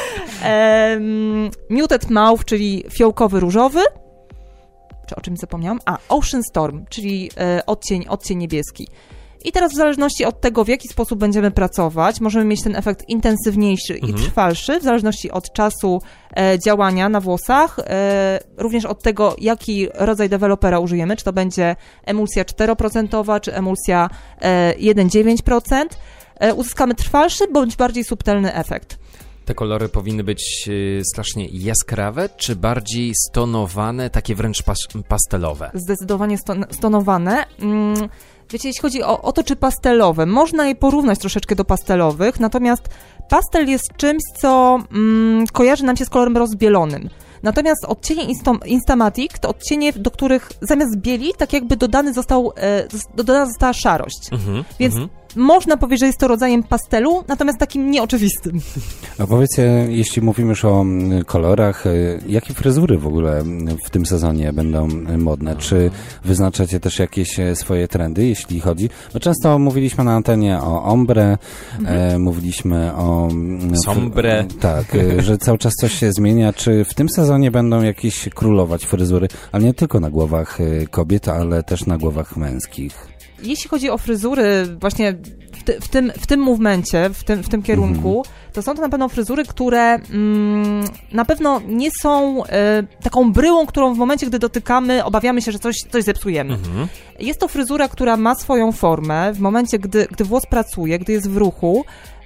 um, Muted Mauve, czyli fiołkowy różowy. Czy o czymś zapomniałam? A, Ocean Storm, czyli e, odcień, odcień niebieski. I teraz w zależności od tego, w jaki sposób będziemy pracować, możemy mieć ten efekt intensywniejszy mhm. i trwalszy, w zależności od czasu e, działania na włosach, e, również od tego, jaki rodzaj dewelopera użyjemy, czy to będzie emulsja cztery procent, czy emulsja e, jeden przecinek dziewięć procent. E, uzyskamy trwalszy bądź bardziej subtelny efekt. Te kolory powinny być y, strasznie jaskrawe, czy bardziej stonowane, takie wręcz pas- pastelowe? Zdecydowanie ston- stonowane. Mm. Wiecie, jeśli chodzi o, o to, czy pastelowe, można je porównać troszeczkę do pastelowych, natomiast pastel jest czymś, co mm, kojarzy nam się z kolorem rozbielonym. Natomiast odcienie Insta- Instamatic to odcienie, do których zamiast bieli, tak jakby dodany został, e, dodana została szarość. Mhm, Więc mhm. można powiedzieć, że jest to rodzajem pastelu, natomiast takim nieoczywistym. A powiedzcie, jeśli mówimy już o kolorach, jakie fryzury w ogóle w tym sezonie będą modne? Czy wyznaczacie też jakieś swoje trendy, jeśli chodzi? Bo często mówiliśmy na antenie o ombre, mhm. e, mówiliśmy o... Sombre. F- tak, że cały czas coś się zmienia. Czy w tym sezonie będą jakieś królować fryzury, ale nie tylko na głowach kobiet, ale też na głowach męskich? Jeśli chodzi o fryzury właśnie w, ty, w, tym, w tym movemencie, w tym, w tym kierunku, mm-hmm. to są to na pewno fryzury, które mm, na pewno nie są y, taką bryłą, którą w momencie, gdy dotykamy, obawiamy się, że coś, coś zepsujemy. Mm-hmm. Jest to fryzura, która ma swoją formę. W momencie, gdy, gdy włos pracuje, gdy jest w ruchu,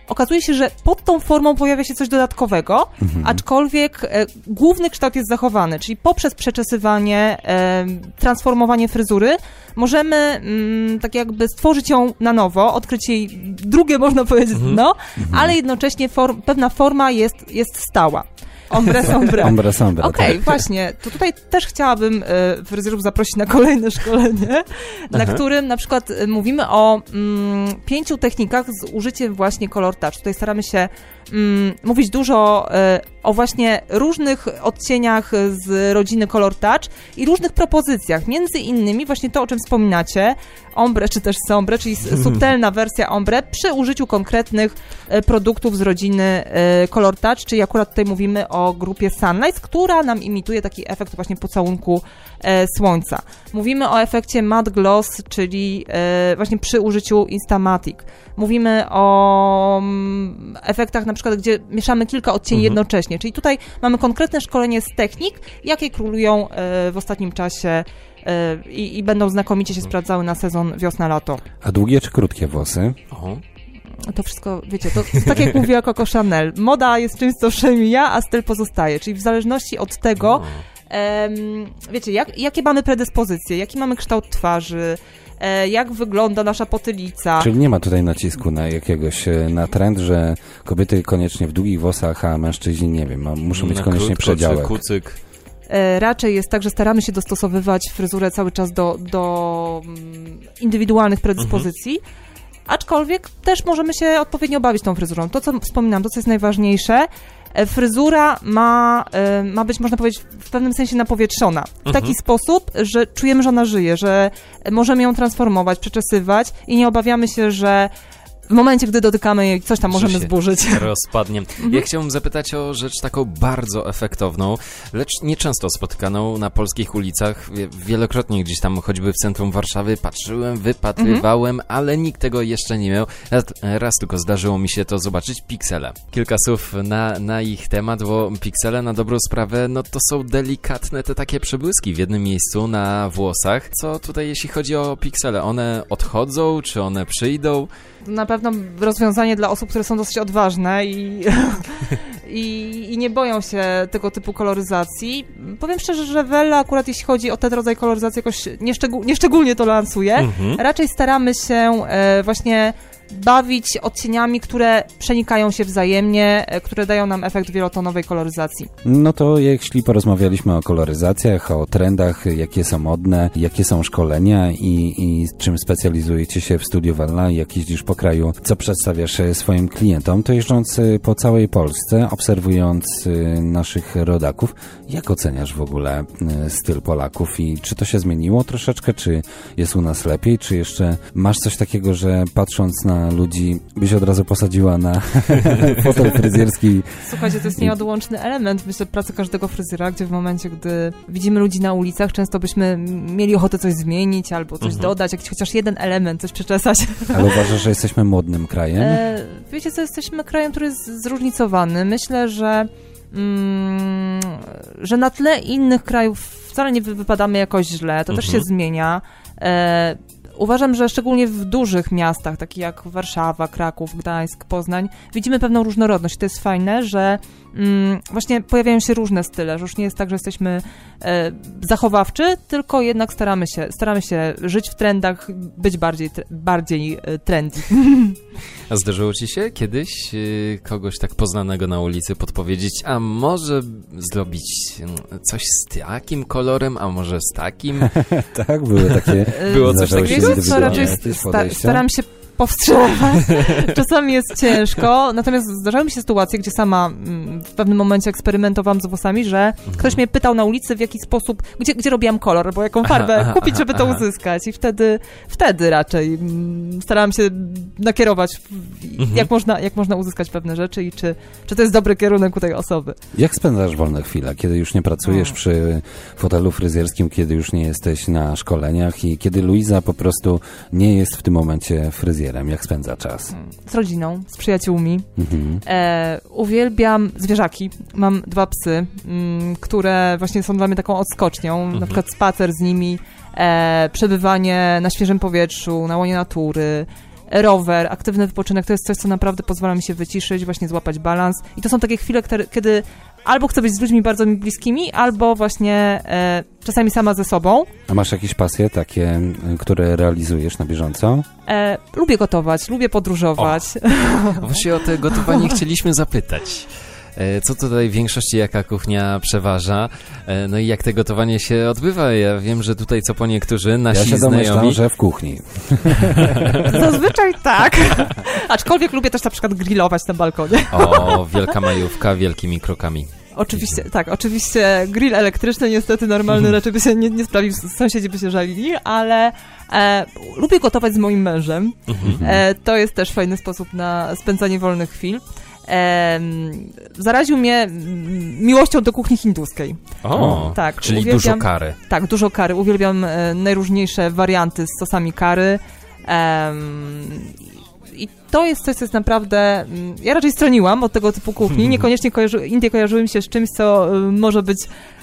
okazuje się, że pod tą formą pojawia się coś dodatkowego, mhm. aczkolwiek e, główny kształt jest zachowany, czyli poprzez przeczesywanie, e, transformowanie fryzury możemy mm, tak jakby stworzyć ją na nowo, odkryć jej drugie, można powiedzieć, mhm. dno, mhm. ale jednocześnie form, pewna forma jest, jest stała. Ombre sombre. Ombre sombre. Okej, okay, tak. Właśnie. To tutaj też chciałabym y, fryzjerów zaprosić na kolejne szkolenie, na Aha. którym na przykład y, mówimy o mm, pięciu technikach z użyciem właśnie Color Touch. Tutaj staramy się mm, mówić dużo y, o właśnie różnych odcieniach z rodziny Color Touch i różnych propozycjach. Między innymi właśnie to, o czym wspominacie, ombre czy też sombre, czyli subtelna wersja ombre przy użyciu konkretnych y, produktów z rodziny y, Color Touch, czyli akurat tutaj mówimy o grupie Sunlight, która nam imituje taki efekt właśnie pocałunku e, słońca. Mówimy o efekcie matte gloss, czyli e, właśnie przy użyciu Instamatic. Mówimy o mm, efektach na przykład, gdzie mieszamy kilka odcieni mhm. jednocześnie, czyli tutaj mamy konkretne szkolenie z technik, jakie królują e, w ostatnim czasie e, i, i będą znakomicie się sprawdzały na sezon wiosna-lato. A długie czy krótkie włosy? Oho. To wszystko, wiecie, to, to tak jak mówiła Coco Chanel, moda jest czymś, co przemija, a styl pozostaje, czyli w zależności od tego, um, wiecie, jak, jakie mamy predyspozycje, jaki mamy kształt twarzy, e, jak wygląda nasza potylica. Czyli nie ma tutaj nacisku na jakiegoś, na trend, że kobiety koniecznie w długich włosach, a mężczyźni, nie wiem, muszą mieć na koniecznie krótko, przedziałek. Kucyk. E, raczej jest tak, że staramy się dostosowywać fryzurę cały czas do, do um, indywidualnych predyspozycji, mhm. aczkolwiek też możemy się odpowiednio bawić tą fryzurą. To, co wspominam, to, co jest najważniejsze, fryzura ma, ma być, można powiedzieć, w pewnym sensie napowietrzona. W mhm. taki sposób, że czujemy, że ona żyje, że możemy ją transformować, przeczesywać i nie obawiamy się, że w momencie, gdy dotykamy jej, coś tam możemy zburzyć. Rozpadnie. Mhm. Ja chciałbym zapytać o rzecz taką bardzo efektowną, lecz nieczęsto spotykaną na polskich ulicach. Wielokrotnie gdzieś tam, choćby w centrum Warszawy, patrzyłem, wypatrywałem, mhm. ale nikt tego jeszcze nie miał. Raz, raz tylko zdarzyło mi się to zobaczyć. Piksele. Kilka słów na, na ich temat, bo piksele na dobrą sprawę, no to są delikatne te takie przebłyski w jednym miejscu na włosach. Co tutaj, jeśli chodzi o piksele? One odchodzą, czy one przyjdą? Na pewno rozwiązanie dla osób, które są dosyć odważne i, i, i nie boją się tego typu koloryzacji. Powiem szczerze, że Wella akurat jeśli chodzi o ten rodzaj koloryzacji jakoś nieszczegół, nieszczególnie to lansuje. Mhm. Raczej staramy się e, właśnie bawić odcieniami, które przenikają się wzajemnie, które dają nam efekt wielotonowej koloryzacji. No to jeśli porozmawialiśmy o koloryzacjach, o trendach, jakie są modne, jakie są szkolenia i, i czym specjalizujecie się w Studiu Wella, jak jeździsz po kraju, co przedstawiasz swoim klientom, to jeżdżąc po całej Polsce, obserwując naszych rodaków, jak oceniasz w ogóle styl Polaków i czy to się zmieniło troszeczkę, czy jest u nas lepiej, czy jeszcze masz coś takiego, że patrząc na ludzi byś od razu posadziła na fotel fryzjerski. Słuchajcie, to jest nieodłączny element, myślę, pracy każdego fryzjera, gdzie w momencie, gdy widzimy ludzi na ulicach, często byśmy mieli ochotę coś zmienić albo coś mhm. dodać, jakiś chociaż jeden element, coś przeczesać. Ale uważasz, że jesteśmy modnym krajem? E, wiecie co, jesteśmy krajem, który jest zróżnicowany. Myślę, że mm, że na tle innych krajów wcale nie wypadamy jakoś źle, to mhm. też się zmienia. E, Uważam, że szczególnie w dużych miastach, takich jak Warszawa, Kraków, Gdańsk, Poznań, widzimy pewną różnorodność. To jest fajne, że mm, właśnie pojawiają się różne style, że już nie jest tak, że jesteśmy e, zachowawczy, tylko jednak staramy się, staramy się żyć w trendach, być bardziej, tre, bardziej e, trendy. A zdarzyło ci się kiedyś y, kogoś tak poznanego na ulicy podpowiedzieć, a może zrobić coś z takim kolorem, a może z takim? Tak, były takie... Było coś takiego? Co raczej sta- staram się powstrzymywać. Czasami jest ciężko, natomiast zdarzały mi się sytuacje, gdzie sama w pewnym momencie eksperymentowałam z włosami, że mhm. ktoś mnie pytał na ulicy, w jaki sposób, gdzie, gdzie robiłam kolor, bo jaką farbę aha, kupić, aha, żeby to aha. uzyskać. I wtedy, wtedy raczej starałam się nakierować, mhm. jak, można, jak można uzyskać pewne rzeczy i czy, czy to jest dobry kierunek u tej osoby. Jak spędzasz wolne chwile, kiedy już nie pracujesz no. przy fotelu fryzjerskim, kiedy już nie jesteś na szkoleniach i kiedy Luiza po prostu nie jest w tym momencie fryzjerem? Jak spędza czas? Z rodziną, z przyjaciółmi. Mhm. E, uwielbiam zwierzaki. Mam dwa psy, m, które właśnie są dla mnie taką odskocznią. Mhm. Na przykład spacer z nimi, e, przebywanie na świeżym powietrzu, na łonie natury. rower, aktywny wypoczynek, to jest coś, co naprawdę pozwala mi się wyciszyć, właśnie złapać balans. I to są takie chwile, które, kiedy albo chcę być z ludźmi bardzo mi bliskimi, albo właśnie e, czasami sama ze sobą. A masz jakieś pasje takie, które realizujesz na bieżąco? E, lubię gotować, lubię podróżować. O, właśnie o to gotowanie chcieliśmy zapytać. Co tutaj w większości jaka kuchnia przeważa, no i jak te gotowanie się odbywa? Ja wiem, że tutaj co po niektórzy nasi ja się znajomi... domyślam, że w kuchni. Zazwyczaj tak. Aczkolwiek lubię też na przykład grillować na balkonie. O, wielka majówka wielkimi krokami. Oczywiście, tak, oczywiście grill elektryczny niestety normalny raczej by się nie, nie sprawił, sąsiedzi by się żalili, ale e, lubię gotować z moim mężem. E, to jest też fajny sposób na spędzanie wolnych chwil. E, zaraził mnie miłością do kuchni hinduskiej. O, tak, czyli uwielbiam, dużo curry. Tak, dużo curry. Uwielbiam e, najróżniejsze warianty z sosami curry. E, I to jest coś, co jest naprawdę... Ja raczej stroniłam od tego typu kuchni. Niekoniecznie kojarzy, Indie kojarzyły mi się z czymś, co y, może być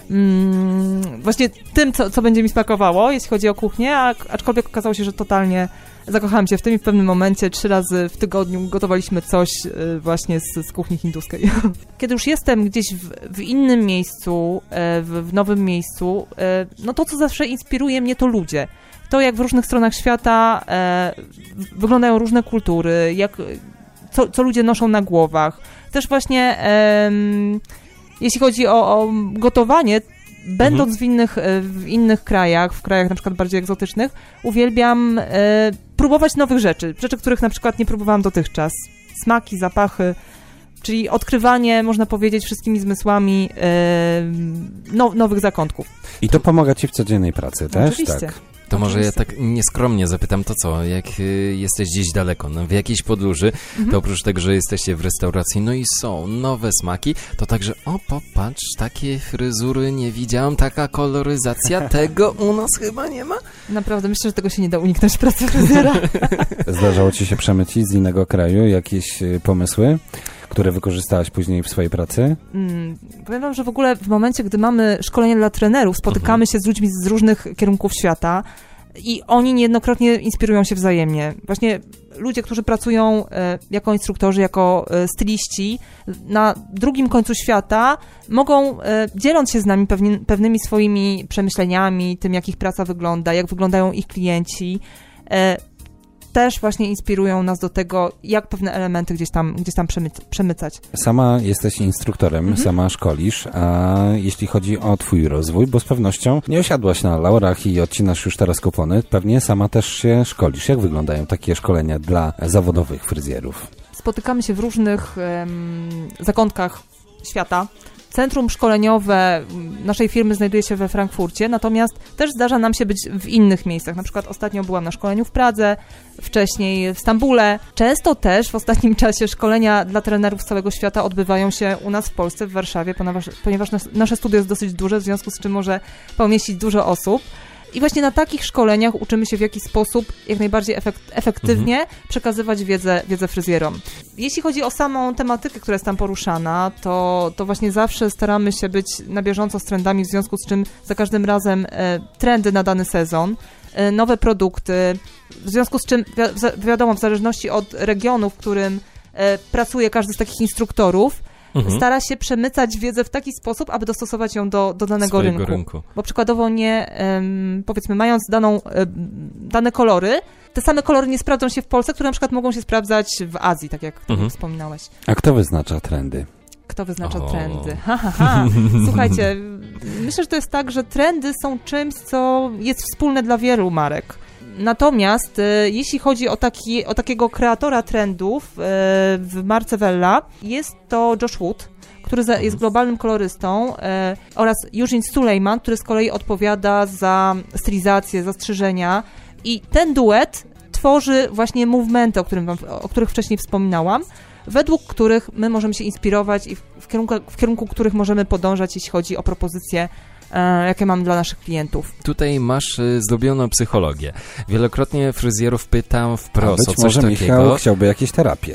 mm, właśnie tym, co, co będzie mi smakowało, jeśli chodzi o kuchnię, a, aczkolwiek okazało się, że totalnie zakochałam się w tym i w pewnym momencie trzy razy w tygodniu gotowaliśmy coś y, właśnie z, z kuchni hinduskiej. Kiedy już jestem gdzieś w, w innym miejscu, y, w, w nowym miejscu, y, no to, co zawsze inspiruje mnie, to ludzie. To, jak w różnych stronach świata e, wyglądają różne kultury, jak, co, co ludzie noszą na głowach. Też właśnie, e, jeśli chodzi o, o gotowanie, będąc mhm. w, innych, w innych krajach, w krajach na przykład bardziej egzotycznych, uwielbiam e, próbować nowych rzeczy. Rzeczy, których na przykład nie próbowałam dotychczas. Smaki, zapachy, czyli odkrywanie, można powiedzieć, wszystkimi zmysłami e, no, nowych zakątków. I to pomaga ci w codziennej pracy też? Oczywiście. Tak. To może ja tak nieskromnie zapytam, to co, jak y, jesteś gdzieś daleko, no, w jakiejś podróży, mhm. to oprócz tego, że jesteście w restauracji, no i są nowe smaki, to także, o popatrz, takie fryzury nie widziałam, taka koloryzacja, tego u nas chyba nie ma? Naprawdę, myślę, że tego się nie da uniknąć w pracy fryzjera. Zdarzało ci się przemycić z innego kraju jakieś y, pomysły, które wykorzystałaś później w swojej pracy? Hmm, powiem wam, że w ogóle w momencie, gdy mamy szkolenie dla trenerów, spotykamy uh-huh. się z ludźmi z różnych kierunków świata i oni niejednokrotnie inspirują się wzajemnie. Właśnie ludzie, którzy pracują e, jako instruktorzy, jako e, styliści na drugim końcu świata, mogą, e, dzieląc się z nami pewni, pewnymi swoimi przemyśleniami, tym, jak ich praca wygląda, jak wyglądają ich klienci, e, też właśnie inspirują nas do tego, jak pewne elementy gdzieś tam, gdzieś tam przemy- przemycać. Sama jesteś instruktorem, mhm. sama szkolisz, a jeśli chodzi o twój rozwój, bo z pewnością nie osiadłaś na laurach i odcinasz już teraz kupony, pewnie sama też się szkolisz. Jak wyglądają takie szkolenia dla zawodowych fryzjerów? Spotykamy się w różnych um, zakątkach świata. Centrum szkoleniowe naszej firmy znajduje się we Frankfurcie, natomiast też zdarza nam się być w innych miejscach. Na przykład ostatnio byłam na szkoleniu w Pradze, wcześniej w Stambule. Często też w ostatnim czasie szkolenia dla trenerów z całego świata odbywają się u nas w Polsce, w Warszawie, ponieważ, ponieważ nasze studio jest dosyć duże, w związku z czym może pomieścić dużo osób. I właśnie na takich szkoleniach uczymy się, w jaki sposób jak najbardziej efekt, efektywnie mhm. przekazywać wiedzę, wiedzę fryzjerom. Jeśli chodzi o samą tematykę, która jest tam poruszana, to, to właśnie zawsze staramy się być na bieżąco z trendami, w związku z czym za każdym razem e, trendy na dany sezon, e, nowe produkty, w związku z czym wi- wiadomo, w zależności od regionu, w którym e, pracuje każdy z takich instruktorów, Mhm. stara się przemycać wiedzę w taki sposób, aby dostosować ją do, do danego rynku. rynku. Bo przykładowo nie, um, powiedzmy, mając daną, um, dane kolory, te same kolory nie sprawdzą się w Polsce, które na przykład mogą się sprawdzać w Azji, tak jak mhm. wspominałeś. A kto wyznacza trendy? Kto wyznacza o. trendy? Ha, ha, ha. Słuchajcie, myślę, że to jest tak, że trendy są czymś, co jest wspólne dla wielu marek. Natomiast e, jeśli chodzi o, taki, o takiego kreatora trendów e, w marce Wella, jest to Josh Wood, który za, jest globalnym kolorystą e, oraz Eugene Sulejman, który z kolei odpowiada za stylizację, za strzyżenia i ten duet tworzy właśnie movementy, o, którym wam, o których wcześniej wspominałam, według których my możemy się inspirować i w, w, kierunku, w kierunku których możemy podążać, jeśli chodzi o propozycje e, jakie mamy dla naszych klientów. Tutaj masz y, zdobioną psychologię. Wielokrotnie fryzjerów pytam wprost A o być coś może takiego. Michał chciałby jakieś terapię.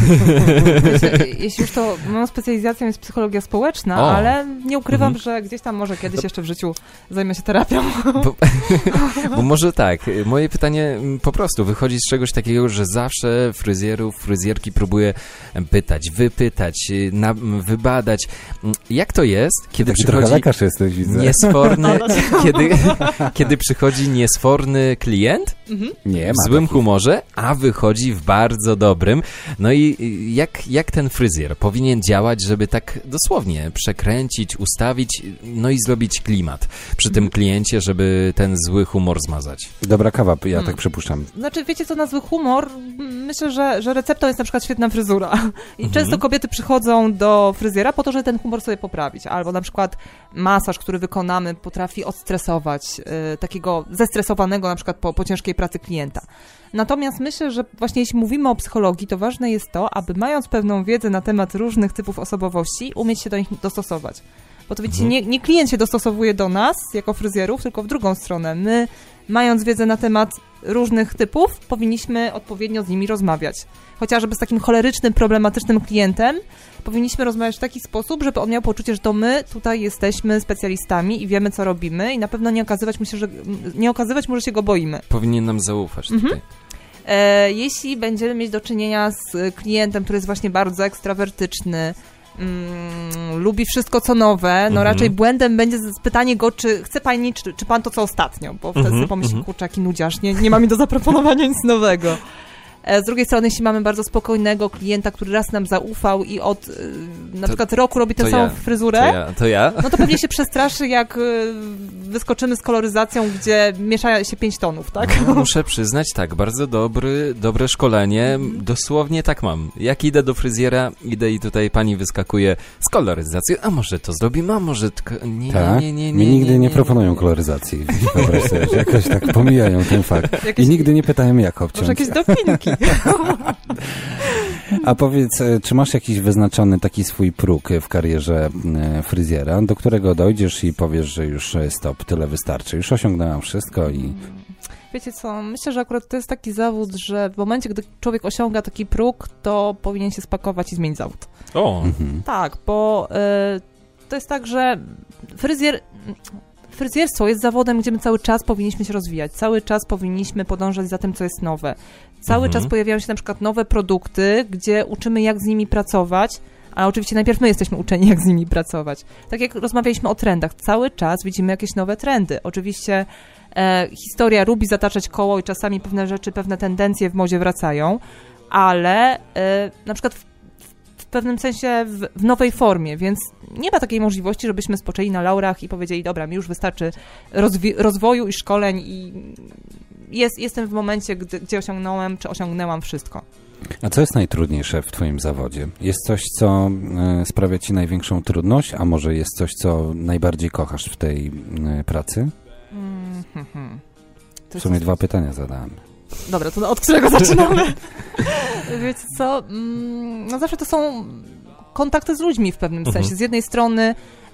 Wiecie, jeśli już to moją specjalizacją jest psychologia społeczna, O. ale nie ukrywam, Mhm. że gdzieś tam może kiedyś jeszcze w życiu zajmę się terapią. Bo, bo może tak, moje pytanie mm, po prostu wychodzi z czegoś takiego, że zawsze fryzjerów, fryzjerki próbuje pytać, wypytać, y, na, wybadać. Mm, Jak to jest, kiedy Taki trochę przychodzi lekarz jesteś, widzę. niesforny, kiedy, kiedy przychodzi niesforny klient Nie w ma złym takich. humorze, a wychodzi w bardzo dobrym. No i y, jak, jak ten fryzjer powinien działać, żeby tak dosłownie przekręcić, ustawić, no i zrobić klimat przy tym kliencie, żeby ten zły humor zmazać? Dobra kawa, ja tak przypuszczam. Znaczy, wiecie co, na zły humor, myślę, że, że receptą jest na przykład świetna fryzura. I Mhm. często kobiety przychodzą do fryzjera po to, żeby ten humor sobie poprawić. Albo na przykład masaż, który wykonamy, potrafi odstresować y, takiego zestresowanego na przykład po, po ciężkiej pracy klienta. Natomiast myślę, że właśnie jeśli mówimy o psychologii, to ważne jest to, aby mając pewną wiedzę na temat różnych typów osobowości, umieć się do nich dostosować. Bo to widzicie, nie, nie klient się dostosowuje do nas jako fryzjerów, tylko w drugą stronę. My, mając wiedzę na temat różnych typów, powinniśmy odpowiednio z nimi rozmawiać. Chociażby z takim cholerycznym, problematycznym klientem powinniśmy rozmawiać w taki sposób, żeby on miał poczucie, że to my tutaj jesteśmy specjalistami i wiemy, co robimy i na pewno nie okazywać mu się, że, nie okazywać mu, że się go boimy. Powinien nam zaufać tutaj. E, jeśli będziemy mieć do czynienia z klientem, który jest właśnie bardzo ekstrawertyczny, mm, lubi wszystko, co nowe, no Mhm. raczej błędem będzie pytanie go, czy chce pani, czy, czy pan to, co ostatnio, bo wtedy Mhm, sobie pomyśli, mhm. kurczę, jaki nudziarz, nie, nie ma mi do zaproponowania nic nowego. E, Z drugiej strony, jeśli mamy bardzo spokojnego klienta, który raz nam zaufał i od y, na To- przykład roku robi tę to samą ja, fryzurę, To ja, to ja. no to pewnie się przestraszy, jak y, wyskoczymy z koloryzacją, gdzie miesza się pięć tonów, tak? No, muszę przyznać, tak, bardzo dobry, dobre szkolenie, dosłownie tak mam. Jak idę do fryzjera, idę i tutaj pani wyskakuje z koloryzacją, a może to zrobimy, a może tylko... Nie, Tak? nie, nie, nie, Mi nigdy nie, nie, proponują koloryzacji. Wyobraź sobie, że jakoś tak pomijają ten fakt. Jakieś- I nigdy nie pytają, jak Może obciąć. jakieś dopinki. A powiedz, e, czy masz jakiś wyznaczony taki swój próg w karierze e, fryzjera, do którego dojdziesz i powiesz, że już e, stop, tyle wystarczy, już osiągnęłam wszystko i... Wiecie co, myślę, że akurat to jest taki zawód, że w momencie, gdy człowiek osiąga taki próg, to powinien się spakować i zmienić zawód. O, Mhm. Tak, bo y, to jest tak, że fryzjer... Fryzjerstwo jest zawodem, gdzie my cały czas powinniśmy się rozwijać, cały czas powinniśmy podążać za tym, co jest nowe. Cały Mhm. czas pojawiają się na przykład nowe produkty, gdzie uczymy, jak z nimi pracować, a oczywiście najpierw my jesteśmy uczeni, jak z nimi pracować. Tak jak rozmawialiśmy o trendach, cały czas widzimy jakieś nowe trendy. Oczywiście e, historia lubi zataczać koło i czasami pewne rzeczy, pewne tendencje w modzie wracają, ale e, na przykład w, w pewnym sensie w, w nowej formie, więc nie ma takiej możliwości, żebyśmy spoczęli na laurach i powiedzieli, dobra, mi już wystarczy rozwi- rozwoju i szkoleń i jest, jestem w momencie, gdy, gdzie osiągnąłem, czy osiągnęłam wszystko. A co jest najtrudniejsze w twoim zawodzie? Jest coś, co e, sprawia ci największą trudność, a może jest coś, co najbardziej kochasz w tej e, pracy? Mm, hmm, hmm. To W sumie jest- dwa pytania zadałem. Dobra, to od którego zaczynamy? Wiecie co? Mm, No zawsze to są kontakty z ludźmi w pewnym Mhm. sensie. Z jednej strony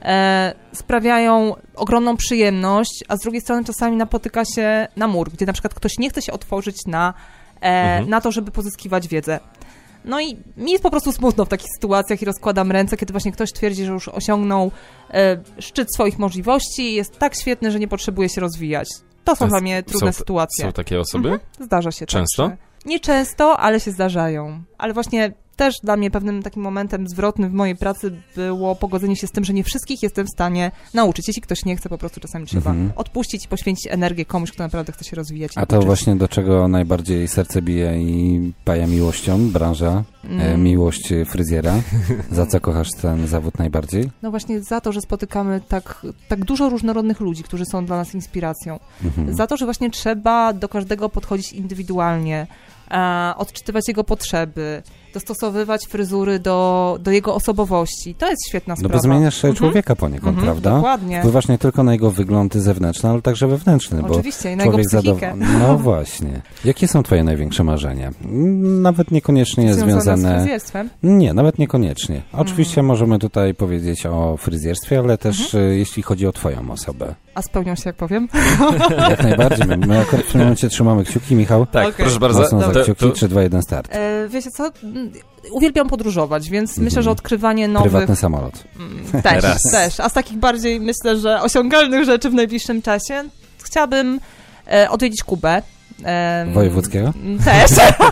e, sprawiają ogromną przyjemność, a z drugiej strony czasami napotyka się na mur, gdzie na przykład ktoś nie chce się otworzyć na, e, Mhm. na to, żeby pozyskiwać wiedzę. No i mi jest po prostu smutno w takich sytuacjach i rozkładam ręce, kiedy właśnie ktoś twierdzi, że już osiągnął e, szczyt swoich możliwości i jest tak świetny, że nie potrzebuje się rozwijać. To są A dla mnie trudne są, sytuacje. Są takie osoby? Zdarza się. Często? Tak, że nie często, ale się zdarzają. Ale właśnie też dla mnie pewnym takim momentem zwrotnym w mojej pracy było pogodzenie się z tym, że nie wszystkich jestem w stanie nauczyć. Jeśli ktoś nie chce, po prostu czasami trzeba Mhm. odpuścić i poświęcić energię komuś, kto naprawdę chce się rozwijać. i A to uczyć. właśnie do czego najbardziej serce bije i paja miłością, branża, e, Mm. miłość fryzjera? Za co kochasz ten zawód najbardziej? No właśnie za to, że spotykamy tak, tak dużo różnorodnych ludzi, którzy są dla nas inspiracją. Mhm. Za to, że właśnie trzeba do każdego podchodzić indywidualnie, e, odczytywać jego potrzeby, dostosowywać fryzury do, do jego osobowości. To jest świetna sprawa. No bo zmieniasz człowieka mhm. poniekąd, mhm, prawda? Dokładnie. Wpływasz nie tylko na jego wygląd zewnętrzny, ale także wewnętrzny. Oczywiście, bo i na jego psychikę. Zadow... No właśnie. Jakie są twoje największe marzenia? Nawet niekoniecznie związane... Związane z fryzjerstwem? Nie, nawet niekoniecznie. Oczywiście mm. możemy tutaj powiedzieć o fryzjerstwie, ale też mhm. jeśli chodzi o twoją osobę. A spełnią się, jak powiem? Jak najbardziej. My, my akurat w tym momencie trzymamy kciuki, Michał. Tak, okay. Proszę bardzo. Mocno za kciuki, trzy, dwa, jeden, start. E, wiecie co? Uwielbiam podróżować, więc mm. myślę, że odkrywanie nowych... Prywatny samolot. Też, też. A z takich bardziej, myślę, że osiągalnych rzeczy w najbliższym czasie chciałabym e, odwiedzić Kubę. Um, Wojewódzkiego? Też.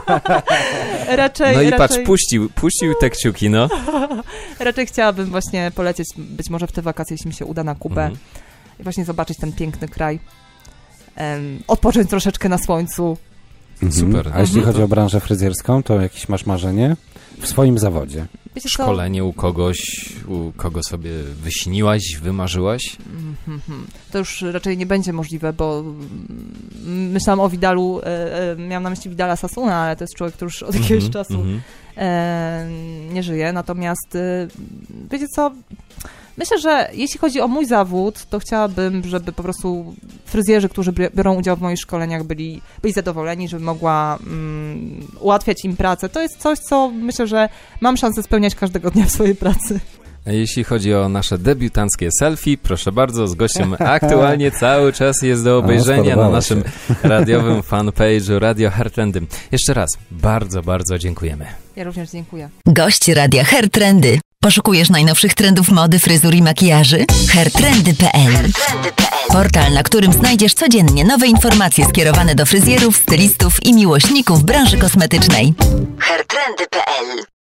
raczej, no i raczej... patrz, puścił, puścił te kciuki, no. Raczej chciałabym właśnie polecieć, być może w te wakacje, jeśli mi się uda, na Kubę mm. i właśnie zobaczyć ten piękny kraj. Um, odpocząć troszeczkę na słońcu. Mhm. Super. A jeśli chodzi o branżę fryzjerską, to jakieś masz marzenie w swoim zawodzie? Wiecie, Szkolenie u kogoś, u kogo sobie wyśniłaś, wymarzyłaś? Mm-hmm. To już raczej nie będzie możliwe, bo myślałam o Vidalu, e, miałam na myśli Vidala Sassoona, ale to jest człowiek, który już od jakiegoś mm-hmm, czasu mm-hmm. e, nie żyje. Natomiast e, wiecie co, myślę, że jeśli chodzi o mój zawód, to chciałabym, żeby po prostu fryzjerzy, którzy biorą udział w moich szkoleniach, byli, byli zadowoleni, żeby mogła mm, ułatwiać im pracę. To jest coś, co myślę, że mam szansę spełniać każdego dnia w swojej pracy. Jeśli chodzi o nasze debiutanckie selfie, proszę bardzo, z gościem aktualnie cały czas jest do obejrzenia na naszym radiowym fanpage'u Radio Hairtrendy. Jeszcze raz bardzo, bardzo dziękujemy. Ja również dziękuję. Gość Radia Hairtrendy. Poszukujesz najnowszych trendów mody, fryzur i makijaży? hairtrendy kropka p l. Portal, na którym znajdziesz codziennie nowe informacje skierowane do fryzjerów, stylistów i miłośników branży kosmetycznej. hairtrendy kropka p l